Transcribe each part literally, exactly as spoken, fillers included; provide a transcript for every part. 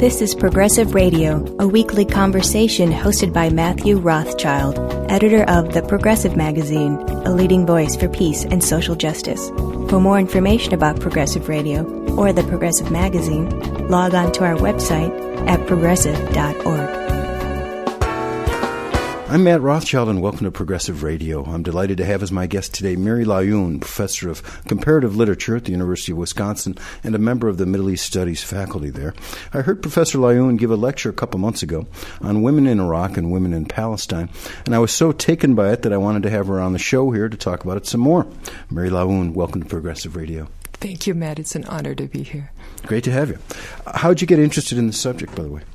This is Progressive Radio, a weekly conversation hosted by Matthew Rothschild, editor of The Progressive Magazine, a leading voice for peace and social justice. For more information about Progressive Radio or The Progressive Magazine, log on to our website at progressive dot org. I'm Matt Rothschild, and welcome to Progressive Radio. I'm delighted to have as my guest today Mary Laayoun, professor of comparative literature at the University of Wisconsin and a member of the Middle East Studies faculty there. I heard Professor Laayoun give a lecture a couple months ago on women in Iraq and women in Palestine, and I was so taken by it that I wanted to have her on the show here to talk about it some more. Mary Laayoun, welcome to Progressive Radio. Thank you, Matt. It's an honor to be here. Great to have you. How'd you get interested in the subject, by the way?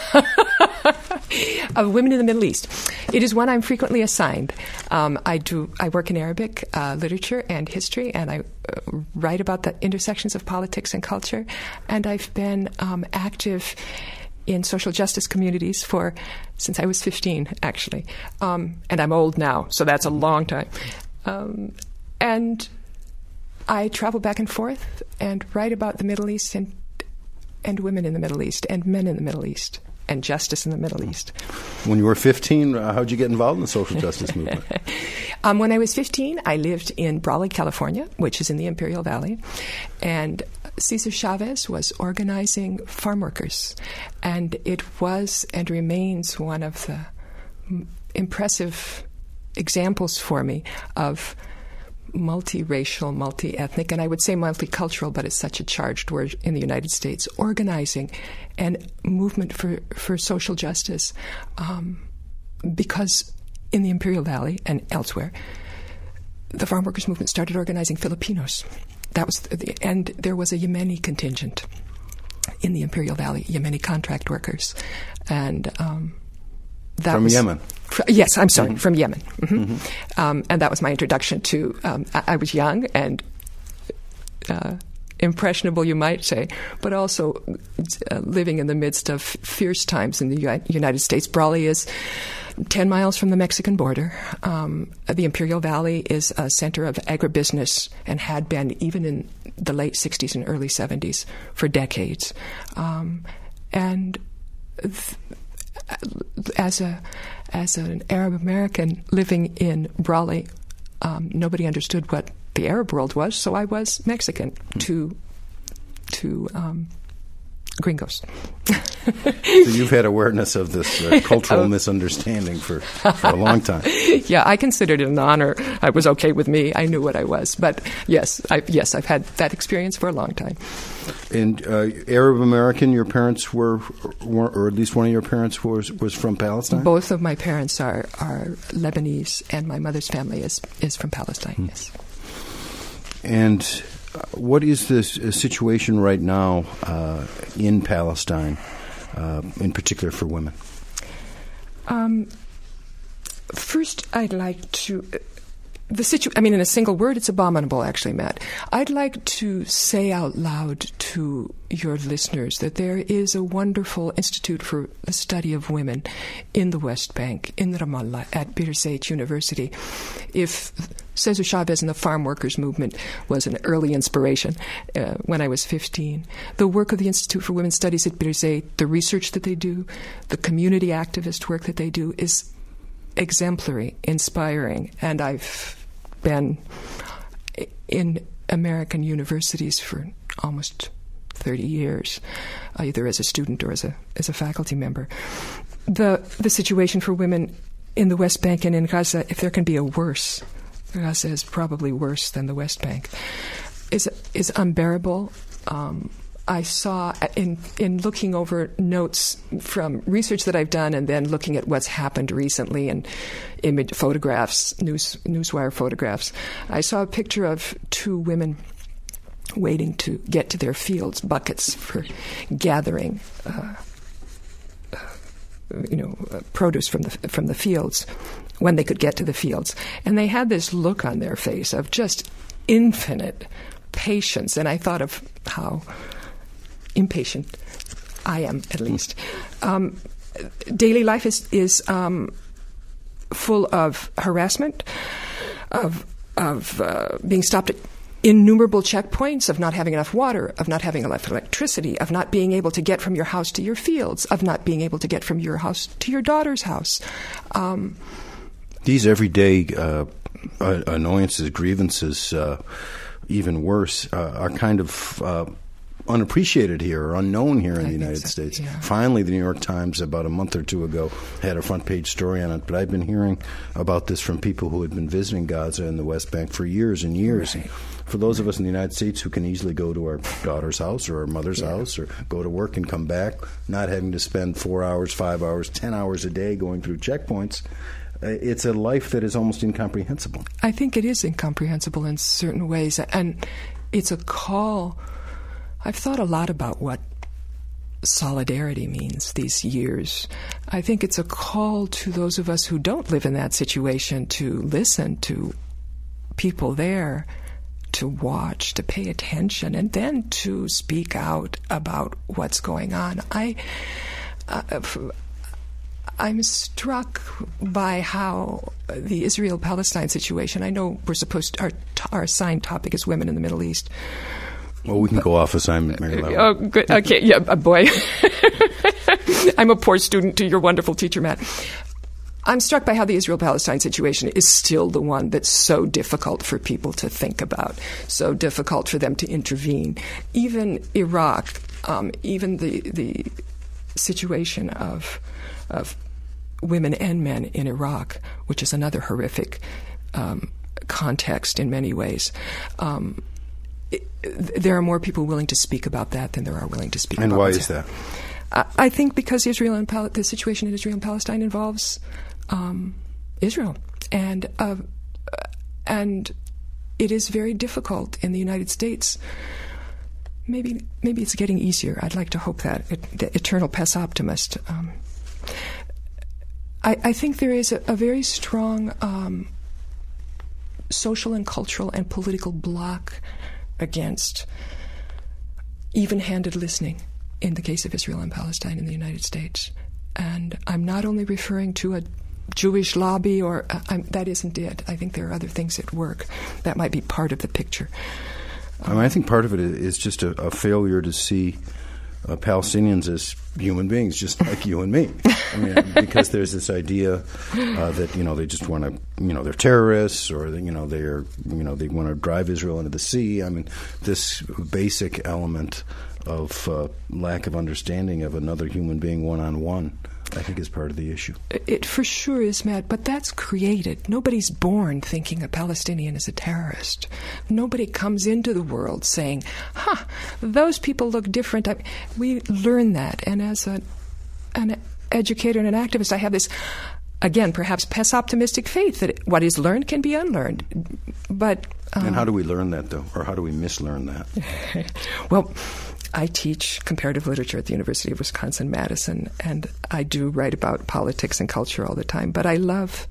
Of women in the Middle East. It is one I'm frequently assigned. Um, I do. I work in Arabic uh, literature and history, and I uh, write about the intersections of politics and culture. And I've been um, active in social justice communities for since I was fifteen, actually. Um, and I'm old now, so that's a long time. Um, and I travel back and forth and write about the Middle East and and women in the Middle East and men in the Middle East. And justice in the Middle East. When you were fifteen, uh, how did you get involved in the social justice movement? um, when I was fifteen, I lived in Brawley, California, which is in the Imperial Valley. And Cesar Chavez was organizing farm workers. And it was and remains one of the m- impressive examples for me of multiracial, multi-ethnic, and I would say multicultural, but it's such a charged word in the United States, organizing and movement for, for social justice. Um, because in the Imperial Valley and elsewhere, the farm workers movement started organizing Filipinos. That was the, and there was a Yemeni contingent in the Imperial Valley, Yemeni contract workers. And um, that From was, Yemen. Fr- yes, I'm sorry, Mm-hmm. from Yemen. Mm-hmm. Mm-hmm. Um, and that was my introduction to, um, I, I was young and uh, impressionable, you might say, but also uh, living in the midst of fierce times in the U- United States. Brawley is ten miles from the Mexican border. Um, the Imperial Valley is a center of agribusiness and had been even in the late sixties and early seventies for decades. Um, and th- As a as an Arab American living in Brawley, um, nobody understood what the Arab world was, so I was Mexican mm. to to um, gringos. So you've had awareness of this uh, cultural oh. misunderstanding for, for a long time. Yeah, I considered it an honor. It was okay with me. I knew what I was. But yes, I, yes, I've had that experience for a long time. And uh, Arab American, your parents were, were, or at least one of your parents was was from Palestine? Both of my parents are, are Lebanese, and my mother's family is, is from Palestine, hmm. yes. And what is the situation right now uh, in Palestine, uh, in particular for women? Um, first, I'd like to... The situ- I mean, in a single word, it's abominable, actually, Matt. I'd like to say out loud to your listeners that there is a wonderful institute for the study of women in the West Bank, in Ramallah, at Birzeit University. If Cesar Chavez and the farm workers movement was an early inspiration uh, when I was fifteen, the work of the Institute for Women's Studies at Birzeit, the research that they do, the community activist work that they do is exemplary, inspiring, and I've been in American universities for almost thirty years, either as a student or as a as a faculty member. The the situation for women in the West Bank and in Gaza, if there can be a worse, Gaza is probably worse than the West Bank, is is unbearable. Um, I saw in in looking over notes from research that I've done and then looking at what's happened recently and image photographs, news newswire photographs, I saw a picture of two women waiting to get to their fields, buckets for gathering, uh, uh, you know, uh, produce from the from the fields when they could get to the fields, and they had this look on their face of just infinite patience, and I thought of how impatient I am, at least. Um, daily life is is um, full of harassment, of of uh, being stopped at innumerable checkpoints, of not having enough water, of not having enough elect- electricity, of not being able to get from your house to your fields, of not being able to get from your house to your daughter's house. Um, These everyday uh, annoyances, grievances, uh, even worse, uh, are kind of uh, unappreciated here or unknown here in I the United so, States. Yeah. Finally, the New York Times, about a month or two ago, had a front-page story on it. But I've been hearing about this from people who had been visiting Gaza and the West Bank for years and years. Right. And for those of us in the United States who can easily go to our daughter's house or our mother's yeah. house or go to work and come back, not having to spend four hours, five hours, ten hours a day going through checkpoints, it's a life that is almost incomprehensible. I think it is incomprehensible in certain ways. And it's a call. I've thought a lot about what solidarity means these years. I think it's a call to those of us who don't live in that situation to listen to people there, to watch, to pay attention, and then to speak out about what's going on. I, uh, I'm struck by how the Israel-Palestine situation, I know we're supposed to, our, our assigned topic is women in the Middle East. Well, we can go off assignment, Mary Lou. Oh, good. Okay, yeah, uh, boy. I'm a poor student to your wonderful teacher, Matt. I'm struck by how the Israel-Palestine situation is still the one that's so difficult for people to think about, so difficult for them to intervene. Even Iraq, um, even the the situation of of women and men in Iraq, which is another horrific um, context in many ways. Um, It, there are more people willing to speak about that than there are willing to speak and about why it. is that? I, I think because Israel and Pal- the situation in Israel and Palestine involves um, Israel, and uh, and it is very difficult in the United States. Maybe maybe it's getting easier. I'd like to hope that it, the eternal pes optimist. Um, I, I think there is a, a very strong um, social and cultural and political bloc against even-handed listening in the case of Israel and Palestine in the United States. And I'm not only referring to a Jewish lobby, or uh, I'm, that isn't it. I think there are other things at work that might be part of the picture. I mean, I think part of it is just a, a failure to see uh, Palestinians as human beings, just like you and me. I mean, because there's this idea uh, that you know they just want to, you know, they're terrorists, or you know they're, you know, they want to drive Israel into the sea. I mean, this basic element of uh, lack of understanding of another human being one on one, I think, is part of the issue. It for sure is, Matt, but that's created. Nobody's born thinking a Palestinian is a terrorist. Nobody comes into the world saying, huh, those people look different. I, we learn that. And as a, an educator and an activist, I have this, again, perhaps pes-optimistic faith that what is learned can be unlearned. But um, and how do we learn that, though? Or how do we mislearn that? Well, I teach comparative literature at the University of Wisconsin-Madison, and I do write about politics and culture all the time. But I love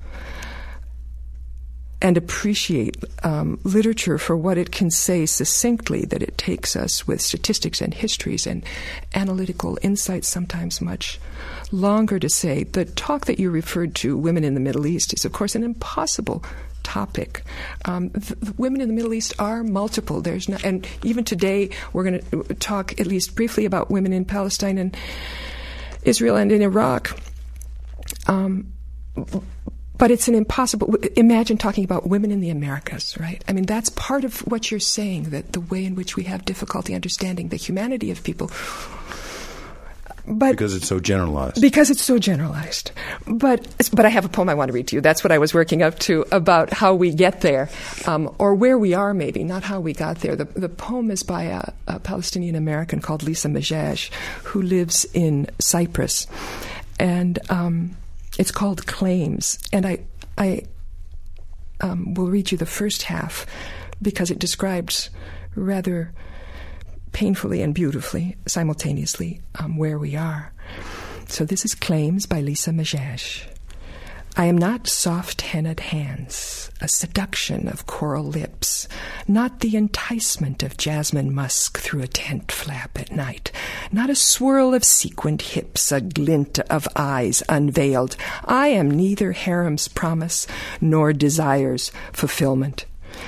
and appreciate um, literature for what it can say succinctly, that it takes us with statistics and histories and analytical insights, sometimes much longer to say. The talk that you referred to, Women in the Middle East, is, of course, an impossible topic. Um, the, the women in the Middle East are multiple. There's no, and even today we're going to talk at least briefly about women in Palestine and Israel and in Iraq. Um, but it's an impossible. Imagine talking about women in the Americas, right? I mean, that's part of what you're saying, that the way in which we have difficulty understanding the humanity of people. But because it's so generalized. Because it's so generalized. But but I have a poem I want to read to you. That's what I was working up to, about how we get there, um, or where we are maybe, not how we got there. The, the poem is by a, a Palestinian American called Lisa Majaj, who lives in Cyprus. And um, it's called Claims. And I, I um, will read you the first half because it describes rather painfully and beautifully, simultaneously, um, where we are. So this is Claims by Lisa Majaj. I am not soft hennaed hands, a seduction of coral lips, not the enticement of jasmine musk through a tent flap at night, not a swirl of sequined hips, a glint of eyes unveiled. I am neither harem's promise nor desire's fulfillment.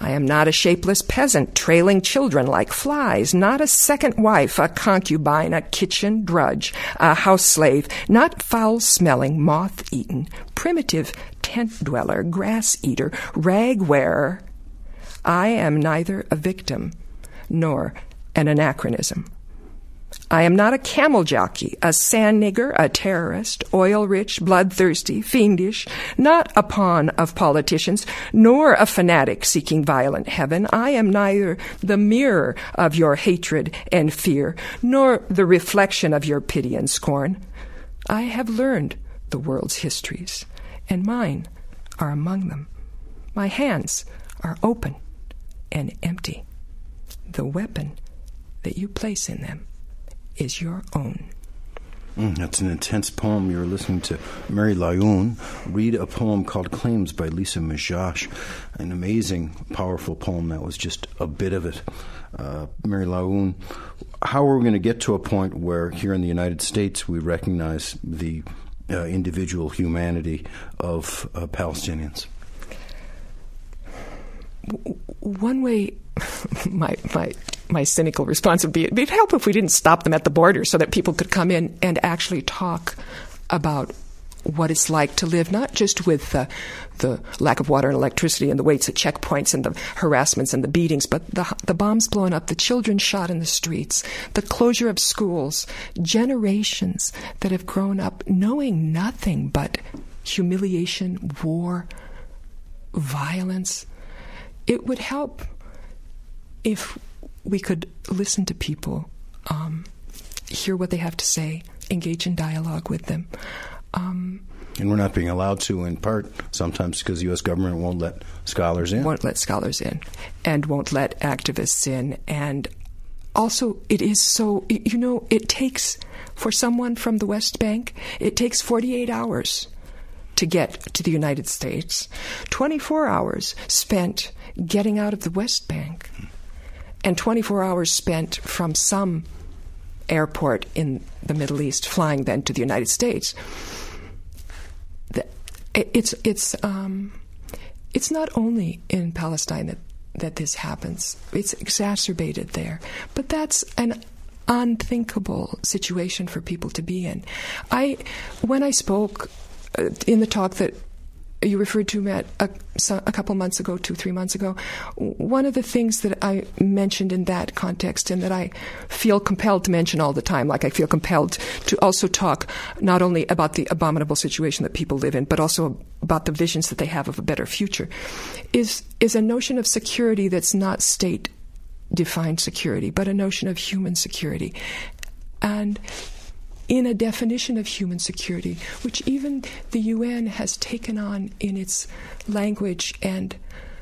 I am not a shapeless peasant trailing children like flies, not a second wife, a concubine, a kitchen drudge, a house slave, not foul-smelling, moth-eaten, primitive tent-dweller, grass-eater, rag-wearer. I am neither a victim nor an anachronism. I am not a camel jockey, a sand nigger, a terrorist, oil-rich, bloodthirsty, fiendish, not a pawn of politicians, nor a fanatic seeking violent heaven. I am neither the mirror of your hatred and fear, nor the reflection of your pity and scorn. I have learned the world's histories, and mine are among them. My hands are open and empty. The weapon that you place in them is your own. Mm, that's an intense poem. You're listening to Mary Laoune read a poem called Claims by Lisa Majach. An amazing, powerful poem. That was just a bit of it. Uh, Mary Laoune, how are we going to get to a point where here in the United States we recognize the uh, individual humanity of uh, Palestinians? One way, my my my cynical response would be, it'd help if we didn't stop them at the border so that people could come in and actually talk about what it's like to live, not just with the, the lack of water and electricity and the waits at checkpoints and the harassments and the beatings, but the, the bombs blowing up, the children shot in the streets, the closure of schools, generations that have grown up knowing nothing but humiliation, war, violence. It would help if we could listen to people, um, hear what they have to say, engage in dialogue with them. Um, and we're not being allowed to, in part, sometimes because the U S government won't let scholars in. Won't let scholars in, and won't let activists in. And also, it is so, you know, it takes, for someone from the West Bank, it takes forty-eight hours to get to the United States, twenty-four hours spent getting out of the West Bank, and twenty-four hours spent from some airport in the Middle East, flying then to the United States. It's it's um, it's not only in Palestine that, that this happens. It's exacerbated there. But that's an unthinkable situation for people to be in. I when I spoke uh, in the talk that you referred to, Matt, a, a couple months ago, two, three months ago, one of the things that I mentioned in that context and that I feel compelled to mention all the time, like I feel compelled to also talk not only about the abominable situation that people live in, but also about the visions that they have of a better future, is, is a notion of security that's not state-defined security, but a notion of human security. And in a definition of human security, which even the U N has taken on in its language and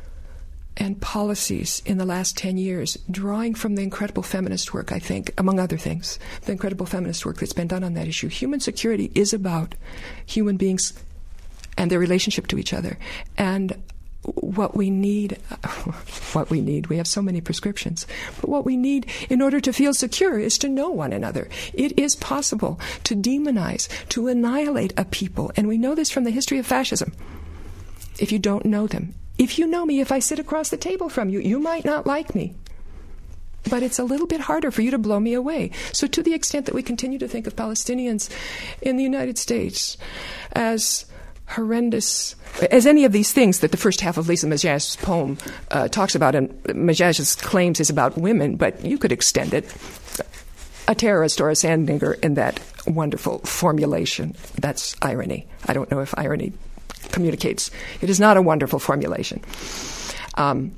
and policies in the last ten years, drawing from the incredible feminist work, I think, among other things, the incredible feminist work that's been done on that issue. Human security is about human beings and their relationship to each other. And what we need, what we need, we have so many prescriptions, but what we need in order to feel secure is to know one another. It is possible to demonize, to annihilate a people, and we know this from the history of fascism. If you don't know them, if you know me, if I sit across the table from you, you might not like me, but it's a little bit harder for you to blow me away. So to the extent that we continue to think of Palestinians in the United States as horrendous, as any of these things that the first half of Lisa Majach's poem uh, talks about, and Majach's claims is about women, but you could extend it. A terrorist or a sand nigger in that wonderful formulation. That's irony. I don't know if irony communicates. It is not a wonderful formulation. Um,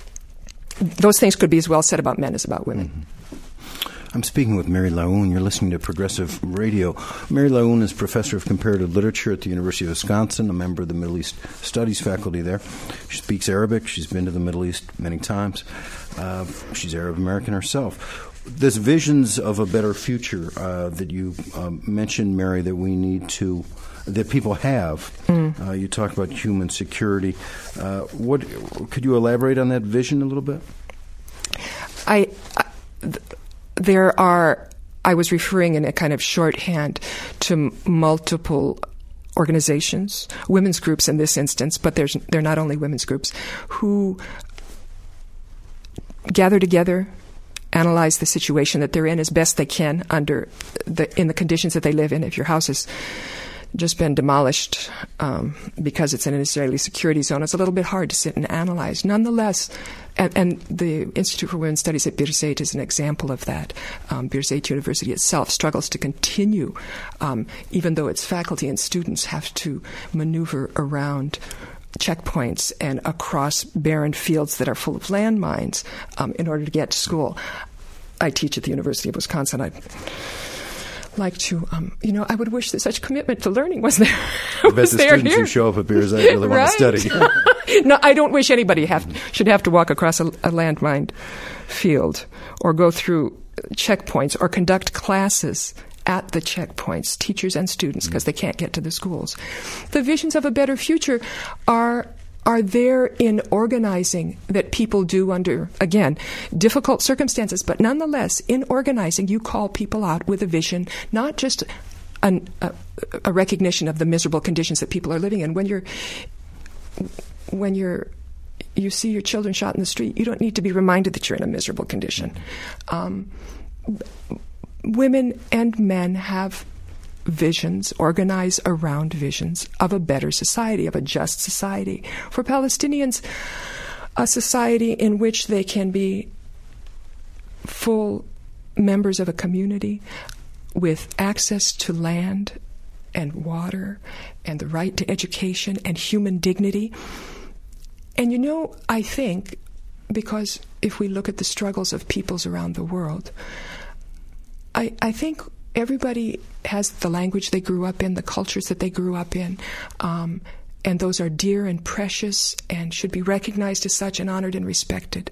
those things could be as well said about men as about women. Mm-hmm. I'm speaking with Mary Laoune. You're listening to Progressive Radio. Mary Laoune is professor of comparative literature at the University of Wisconsin, a member of the Middle East Studies faculty there. She speaks Arabic. She's been to the Middle East many times. Uh, she's Arab American herself. There's visions of a better future uh, that you um, mentioned, Mary, that we need to, that people have. Mm. Uh, you talk about human security. Uh, what could you elaborate on that vision a little bit? I. I th- There are, I was referring in a kind of shorthand to m- multiple organizations, women's groups in this instance, but there's, they're not only women's groups, who gather together, analyze the situation that they're in as best they can under the in the conditions that they live in. If your house has just been demolished um, because it's in an Israeli security zone, it's a little bit hard to sit and analyze. Nonetheless, and, and the Institute for Women's Studies at Birzeit is an example of that. Um, Birzeit University itself struggles to continue, um, even though its faculty and students have to maneuver around checkpoints and across barren fields that are full of landmines um, in order to get to school. I teach at the University of Wisconsin. I like to, um, you know, I would wish that such commitment to learning was there. I bet the students here. Who show up at Birzeit really right? want to study. No, I don't wish anybody have, should have to walk across a, a landmined field or go through checkpoints or conduct classes at the checkpoints, teachers and students, because mm-hmm. they can't get to the schools. The visions of a better future are are there in organizing that people do under, again, difficult circumstances, but nonetheless, in organizing, you call people out with a vision, not just an, a, a recognition of the miserable conditions that people are living in. When you're when you're you see your children shot in the street, you don't need to be reminded that you're in a miserable condition. Um, women and men have visions, organize around visions of a better society, of a just society. For Palestinians, a society in which they can be full members of a community with access to land and water and the right to education and human dignity. And you know, I think, because if we look at the struggles of peoples around the world, I, I think everybody has the language they grew up in, the cultures that they grew up in, um, and those are dear and precious and should be recognized as such and honored and respected.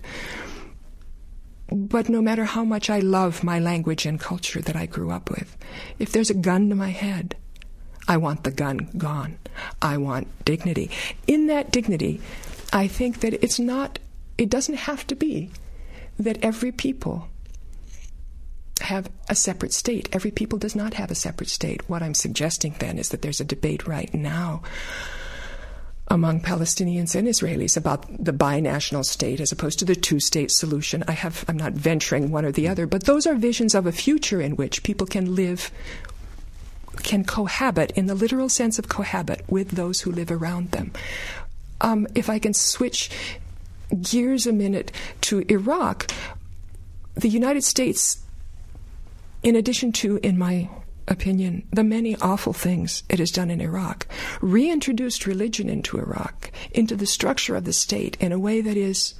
But no matter how much I love my language and culture that I grew up with, if there's a gun to my head, I want the gun gone. I want dignity. In that dignity, I think that it's not, it doesn't have to be that every people have a separate state. Every people does not have a separate state. What I'm suggesting then is that there's a debate right now among Palestinians and Israelis about the binational state as opposed to the two-state solution. I have, I'm not venturing one or the other, but those are visions of a future in which people can live, can cohabit, in the literal sense of cohabit, with those who live around them. Um, if I can switch gears a minute to Iraq, the United States, in addition to, in my opinion, the many awful things it has done in Iraq, reintroduced religion into Iraq, into the structure of the state in a way that is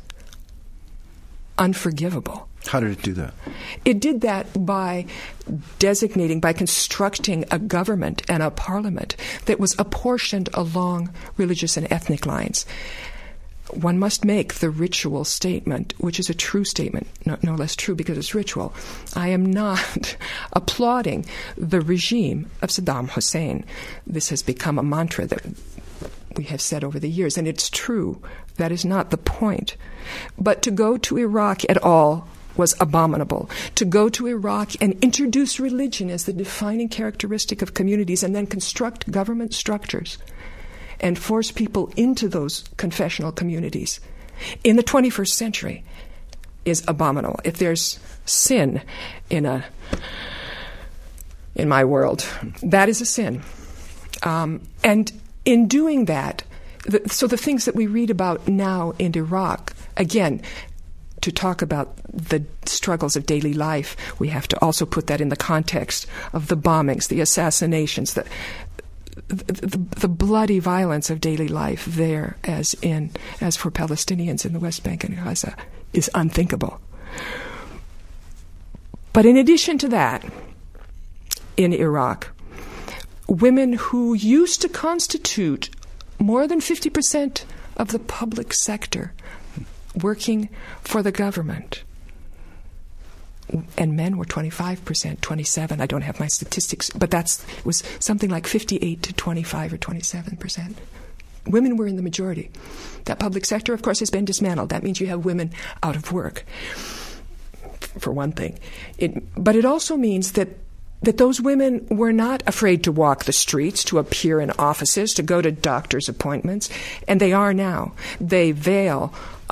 unforgivable. How did it do that? It did that by designating, by constructing a government and a parliament that was apportioned along religious and ethnic lines. One must make the ritual statement, which is a true statement, no, no less true because it's ritual. I am not applauding the regime of Saddam Hussein. This has become a mantra that we have said over the years, and it's true. That is not the point. But to go to Iraq at all was abominable. To go to Iraq and introduce religion as the defining characteristic of communities and then construct government structures and force people into those confessional communities in the twenty-first century is abominable. If there's sin in a in my world, that is a sin. Um, and in doing that, the, so the things that we read about now in Iraq, again, to talk about the struggles of daily life, we have to also put that in the context of the bombings, the assassinations, the The, the, the bloody violence of daily life there, as in as for Palestinians in the West Bank and Gaza, is unthinkable. But in addition to that, in Iraq, women who used to constitute more than fifty percent of the public sector working for the government, and men were twenty-five percent, twenty-seven. I don't have my statistics, but that's it was something like fifty-eight to twenty-five or twenty-seven percent. Women were in the majority. That public sector, of course, has been dismantled. That means you have women out of work, for one thing. It, but it also means that that those women were not afraid to walk the streets, to appear in offices, to go to doctor's appointments, and they are now. They veil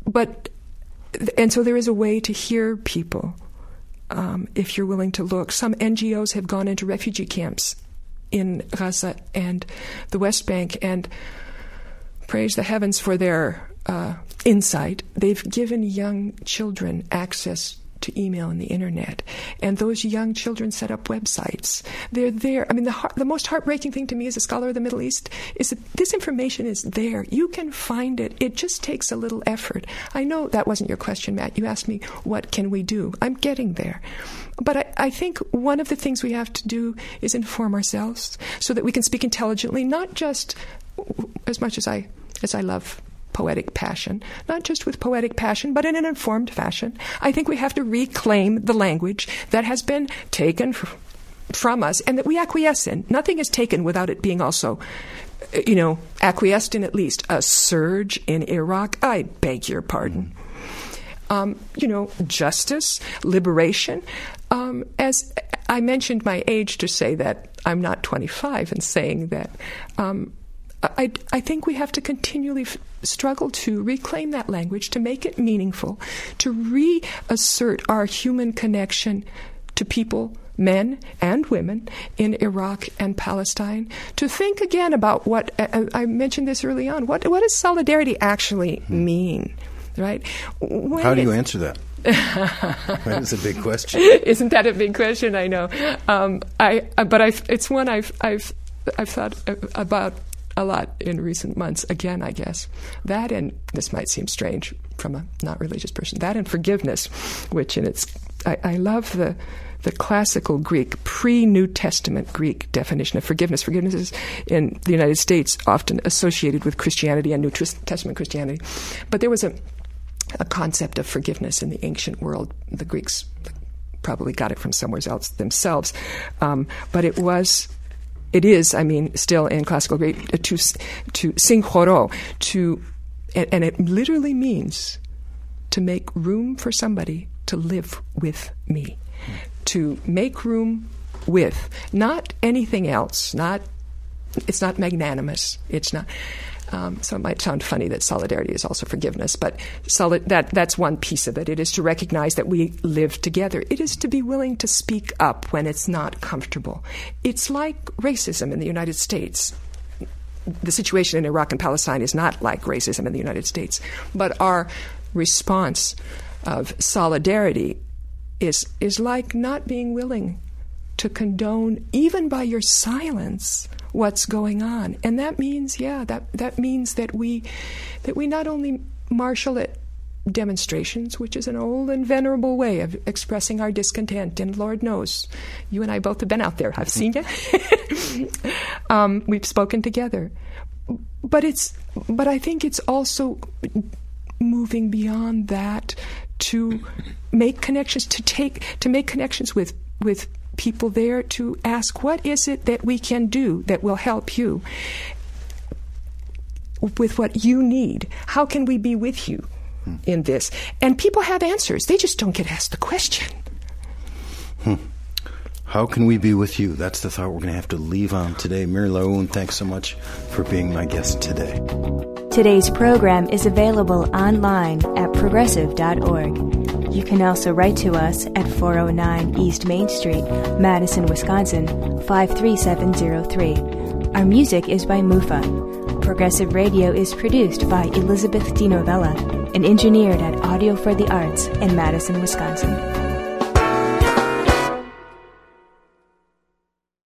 but, and so there is a way to hear people um, if you're willing to look. Some N G Os have gone into refugee camps in Gaza and the West Bank, and praise the heavens for their uh, insight. They've given young children access to email and the internet, and those young children set up websites. They're there. I mean, the heart, the most heartbreaking thing to me as a scholar of the Middle East is that this information is there. You can find it. It just takes a little effort. I know that wasn't your question, Matt. You asked me, what can we do? I'm getting there. But I, I think one of the things we have to do is inform ourselves so that we can speak intelligently, not just as much as I as I love poetic passion, not just with poetic passion, but in an informed fashion. I think we have to reclaim the language that has been taken f- from us and that we acquiesce in. Nothing is taken without it being also, you know, acquiesced in. At least a surge in Iraq. I beg your pardon. Um, you know, justice, liberation. Um, as I mentioned my age to say that I'm not twenty-five and saying that, um, I, I think we have to continually f- struggle to reclaim that language, to make it meaningful, to reassert our human connection to people, men and women, in Iraq and Palestine, to think again about what, uh, I mentioned this early on, what, what does solidarity actually mean, right? When How do you answer that? That is a big question. Isn't that a big question? I know. Um, I, uh, but I've, it's one I've, I've, I've thought about a lot in recent months. Again, I guess that, and this might seem strange from a not religious person, that and forgiveness, which in its, I, I love the the classical Greek, pre-New Testament Greek definition of forgiveness. Forgiveness is in the United States often associated with Christianity and New Testament Christianity, but there was a a concept of forgiveness in the ancient world. The Greeks probably got it from somewhere else themselves, um, but it was. It is, I mean, still in classical Greek, to to synchoro, to, and, and it literally means to make room for somebody to live with me, mm. to make room with, not anything else, not, it's not magnanimous, it's not, um, so it might sound funny that solidarity is also forgiveness, but solid, that that's one piece of it. It is to recognize that we live together. It is to be willing to speak up when it's not comfortable. It's like racism in the United States. The situation in Iraq and Palestine is not like racism in the United States, but our response of solidarity is is like not being willing to condone, even by your silence, what's going on. And that means, yeah, that that means that we that we not only marshal at demonstrations, which is an old and venerable way of expressing our discontent, and Lord knows, you and I both have been out there. I've seen you. um, we've spoken together. But it's but I think it's also moving beyond that to make connections, to take to make connections with with people there, to ask, what is it that we can do that will help you with what you need? How can we be with you in this? And people have answers. They just don't get asked the question. Hmm. How can we be with you? That's the thought we're going to have to leave on today. Miri Laoun, thanks so much for being my guest today. Today's program is available online at progressive dot org. You can also write to us at four oh nine East Main Street, Madison, Wisconsin, five three seven zero three. Our music is by Mufa. Progressive Radio is produced by Elizabeth DiNovella and engineered at Audio for the Arts in Madison, Wisconsin.